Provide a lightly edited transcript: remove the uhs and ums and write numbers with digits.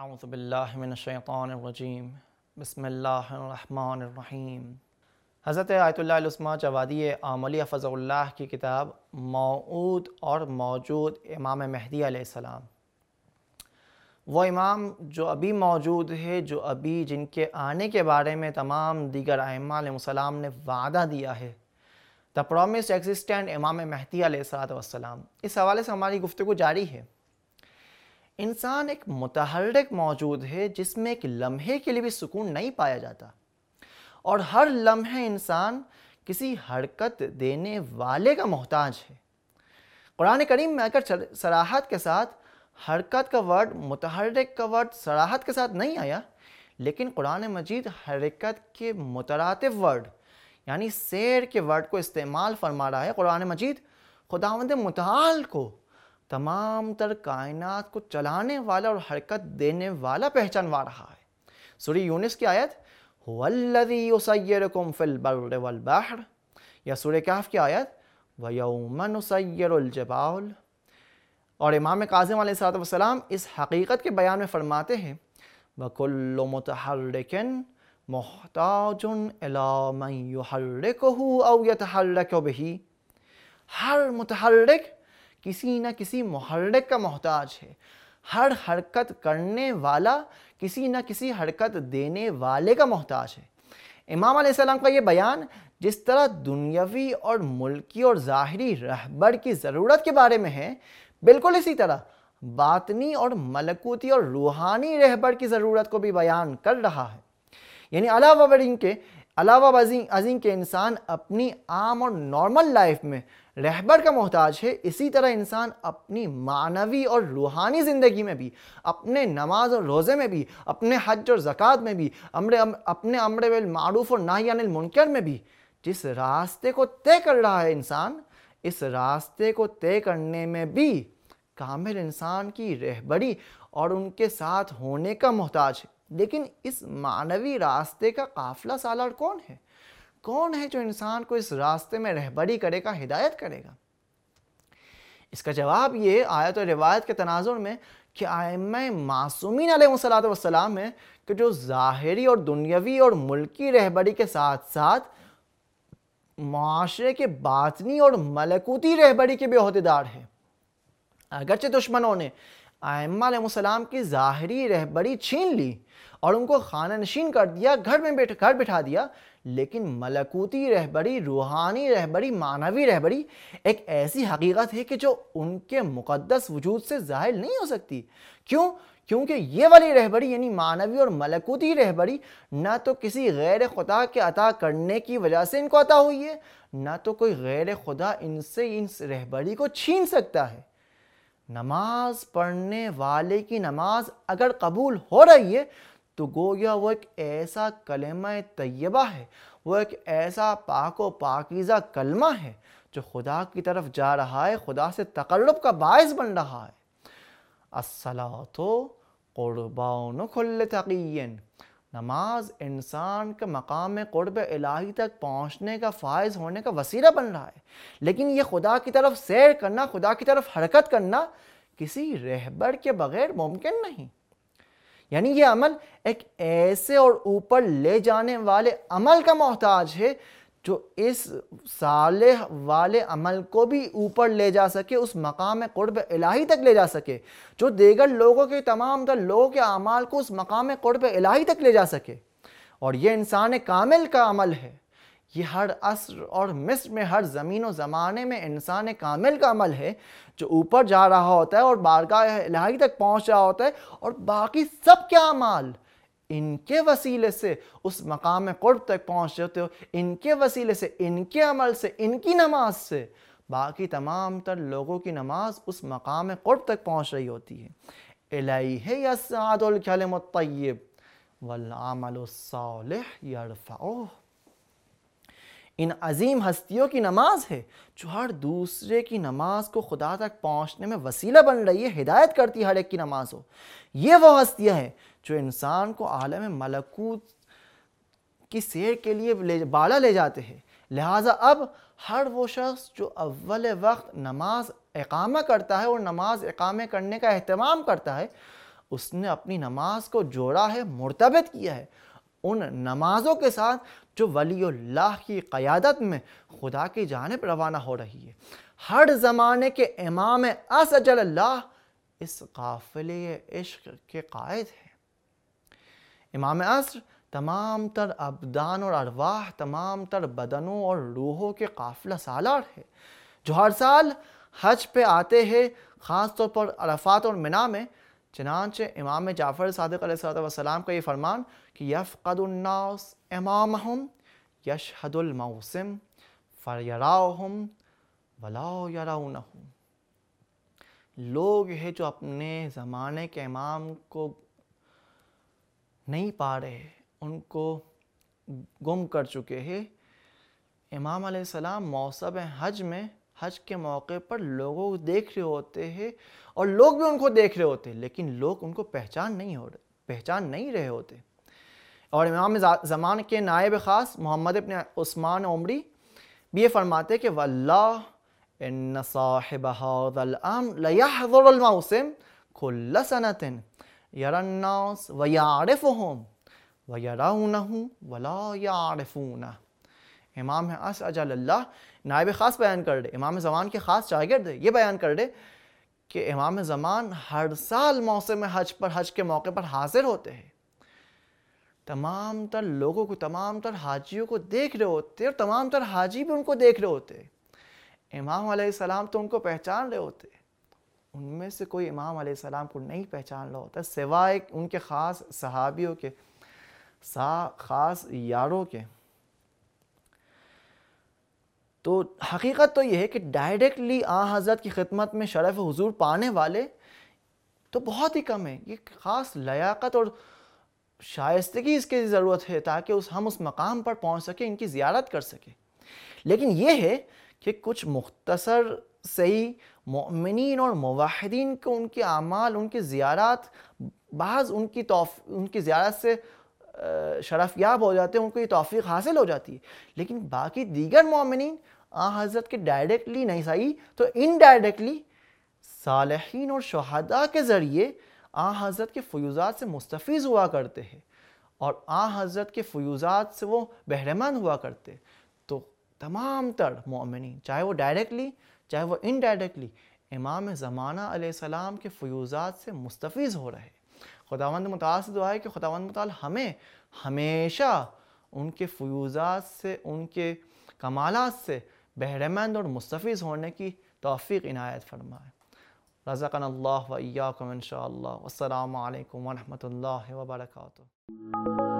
اعوذ باللہ من الشیطان الرجیم بسم اللہ الرحمن الرحیم۔ حضرت آیت اللہ العظمیٰ جوادی آملی حفظہ اللہ کی کتاب موعود اور موجود امام مہدی علیہ السلام، وہ امام جو ابھی موجود ہے، جو ابھی جن کے آنے کے بارے میں تمام دیگر ائمہ علیہ السلام نے وعدہ دیا ہے، دا پرومسڈ ایگزسٹنٹ امام مہدی علیہ السلام۔ اس حوالے سے ہماری گفتگو جاری ہے۔ انسان ایک متحرک موجود ہے جس میں ایک لمحے کے لیے بھی سکون نہیں پایا جاتا، اور ہر لمحے انسان کسی حرکت دینے والے کا محتاج ہے۔ قرآن کریم میں اگر صراحت کے ساتھ حرکت کا ورڈ، متحرک کا ورڈ صراحت کے ساتھ نہیں آیا، لیکن قرآن مجید حرکت کے مترادف ورڈ یعنی سیر کے ورڈ کو استعمال فرما رہا ہے۔ قرآن مجید خداوند متعال کو تمام تر کائنات کو چلانے والا اور حرکت دینے والا پہچانوا رہا ہے۔ سورہ یونس کی آیت هو الذی یسیرکم فی البر والبحر، یا سورہ کہف کی آیت ویوم نسیر الجبال۔ اور امام کاظم علیہ السلام اس حقیقت کے بیان میں فرماتے ہیں وَكُلُّ مُتَحَرِّكٍ مُحْتَاجٌ إِلَىٰ مَنْ يُحَرِّكُهُ أَوْ يَتَحَرَّكُ بِهِ۔ ہر متحرک کسی نہ کسی محرک کا محتاج ہے، ہر حرکت کرنے والا کسی نہ کسی حرکت دینے والے کا محتاج ہے۔ امام علیہ السلام کا یہ بیان جس طرح دنیاوی اور ملکی اور ظاہری رہبر کی ضرورت کے بارے میں ہے، بالکل اسی طرح باطنی اور ملکوتی اور روحانی رہبر کی ضرورت کو بھی بیان کر رہا ہے۔ یعنی علاوہ ازیں کے انسان اپنی عام اور نارمل لائف میں رہبر کا محتاج ہے، اسی طرح انسان اپنی معنوی اور روحانی زندگی میں بھی، اپنے نماز اور روزے میں بھی، اپنے حج اور زکوٰۃ میں بھی، اپنے امر بالمعروف اور نہی عن المنکر میں بھی جس راستے کو طے کر رہا ہے انسان، اس راستے کو طے کرنے میں بھی کامل انسان کی رہبری اور ان کے ساتھ ہونے کا محتاج ہے۔ لیکن اس معنوی راستے کا قافلہ سالار کون ہے؟ کون ہے جو انسان کو اس راستے میں رہبری کرے گا، ہدایت کرے گا؟ اس کا جواب یہ آیت و روایت کے تناظر میں کہ ائمہ معصومین علیہ السلام ہے کہ جو ظاہری اور دنیاوی اور ملکی رہبری کے ساتھ ساتھ معاشرے کے باطنی اور ملکوتی رہبری کے بھی عہدیدار ہیں۔ اگرچہ دشمنوں نے ائمہ علیہ السلام کی ظاہری رہبری چھین لی اور ان کو خانہ نشین کر دیا، گھر بٹھا دیا، لیکن ملکوتی رہبری، روحانی رہبری، معنوی رہبری ایک ایسی حقیقت ہے کہ جو ان کے مقدس وجود سے ظاہر نہیں ہو سکتی۔ کیوں؟ کیونکہ یہ والی رہبری یعنی معنوی اور ملکوتی رہبری نہ تو کسی غیر خدا کے عطا کرنے کی وجہ سے ان کو عطا ہوئی ہے، نہ تو کوئی غیر خدا ان سے اس رہبری کو چھین سکتا ہے۔ نماز پڑھنے والے کی نماز اگر قبول ہو رہی ہے تو گویا وہ ایک ایسا کلمہ طیبہ ہے، وہ ایک ایسا پاک و پاکیزہ کلمہ ہے جو خدا کی طرف جا رہا ہے، خدا سے تقرب کا باعث بن رہا ہے۔ الصلاۃ قربان کل تقی، نماز انسان کے مقام قرب الہی تک پہنچنے کا، فائز ہونے کا وسیلہ بن رہا ہے۔ لیکن یہ خدا کی طرف سیر کرنا، خدا کی طرف حرکت کرنا کسی رہبر کے بغیر ممکن نہیں۔ یعنی یہ عمل ایک ایسے اور اوپر لے جانے والے عمل کا محتاج ہے جو اس صالح والے عمل کو بھی اوپر لے جا سکے، اس مقام قرب الہی تک لے جا سکے، جو دیگر لوگوں کے تمام تر لوگوں کے اعمال کو اس مقام قرب الہی تک لے جا سکے۔ اور یہ انسان کامل کا عمل ہے۔ یہ ہر عصر اور مصر میں، ہر زمین و زمانے میں انسان کامل کا عمل ہے جو اوپر جا رہا ہوتا ہے اور بارگاہ الہی تک پہنچ رہا ہوتا ہے، اور باقی سب کے اعمال ان کے وسیلے سے اس مقام قرب تک پہنچ جاتے ہو، ان کے وسیلے سے، ان کے عمل سے، ان کی نماز سے باقی تمام تر لوگوں کی نماز اس مقام قرب تک پہنچ رہی ہوتی ہے۔ الیہ یصعد الکلم الطیب والعمل الصالح یرفعہ۔ ان عظیم ہستیوں کی نماز ہے جو ہر دوسرے کی نماز کو خدا تک پہنچنے میں وسیلہ بن رہی ہے، ہدایت کرتی ہے ہر ایک کی نماز ہو۔ یہ وہ ہستیاں ہیں جو انسان کو عالم ملکوت کی سیر کے لیے بالا لے جاتے ہیں۔ لہٰذا اب ہر وہ شخص جو اول وقت نماز اقامہ کرتا ہے اور نماز اقامہ کرنے کا اہتمام کرتا ہے، اس نے اپنی نماز کو جوڑا ہے، مرتبط کیا ہے ان نمازوں کے ساتھ جو ولی اللہ کی قیادت میں خدا کی جانب روانہ ہو رہی ہے۔ ہر زمانے کے امام اسجل اللہ اس قافلے عشق کے قائد ہیں۔ امام عصر تمام تر ابدان اور ارواح، تمام تر بدنوں اور روحوں کے قافلہ سالار ہے، جو ہر سال حج پہ آتے ہیں، خاص طور پر عرفات اور منی میں۔ چنانچہ امام جعفر صادق علیہ السلام کا یہ فرمان کہ یفقد الناس امامہم یشہد الموسم فیراہم ولا یرونہم، لوگ ہیں جو اپنے زمانے کے امام کو نہیں پا رہے، ان کو گم کر چکے ہیں۔ امام علیہ السلام موسم حج میں، حج کے موقع پر لوگوں کو دیکھ رہے ہوتے ہیں اور لوگ بھی ان کو دیکھ رہے ہوتے ہیں، لیکن لوگ ان کو پہچان نہیں رہے ہوتے۔ اور امام زمان کے نائب خاص محمد ابن عثمان عمری بھی یہ فرماتے کہ واللہ ان صاحب هذا الامر لیحضر الموسم کل سنۃ یری الناس ویعرفهم ویرونه ولا یعرفونه۔ امام اسجل اللہ نائب خاص بیان کر رہے، امام زمان کے خاص شاگرد یہ بیان کر رہے کہ امام زمان ہر سال موسم حج پر، حج کے موقع پر حاضر ہوتے ہیں، تمام تر لوگوں کو، تمام تر حاجیوں کو دیکھ رہے ہوتے اور تمام تر حاجی بھی ان کو دیکھ رہے ہوتے۔ امام علیہ السلام تو ان کو پہچان رہے ہوتے، ان میں سے کوئی امام علیہ السلام کو نہیں پہچان رہا ہوتا سوائے ان کے خاص صحابیوں کے، خاص یاروں کے۔ تو حقیقت تو یہ ہے کہ ڈائریکٹلی آن حضرت کی خدمت میں شرف حضور پانے والے تو بہت ہی کم ہیں۔ یہ خاص لیاقت اور شائستگی اس کی ضرورت ہے تاکہ ہم اس مقام پر پہنچ سکیں، ان کی زیارت کر سکیں۔ لیکن یہ ہے کہ کچھ مختصر صحیح مؤمنین اور موحدین کو ان کے اعمال، ان کی زیارات، بعض ان کی زیارت سے شرف یاب ہو جاتے ہیں، ان کو یہ توفیق حاصل ہو جاتی ہے، لیکن باقی دیگر مومنین آن حضرت کے ڈائریکٹلی نہیں صحیح تو انڈائریکٹلی صالحین اور شہداء کے ذریعے آن حضرت کے فیوزات سے مستفیض ہوا کرتے ہیں اور آن حضرت کے فیوزات سے وہ بہرمند ہوا کرتے۔ تو تمام تر مومنین چاہے وہ ڈائریکٹلی چاہے وہ انڈائریکٹلی امام زمانہ علیہ السلام کے فیوزات سے مستفیض ہو رہے۔ خداوند متعال سے دعا ہے کہ خداوند متعال ہمیں ہمیشہ ان کے فیوزات سے، ان کے کمالات سے بہرمند اور مستفیض ہونے کی توفیق عنایت فرمائے۔ رزقنا اللہ و ایاکم انشاءاللہ۔ والسلام علیکم ورحمۃ اللہ وبرکاتہ۔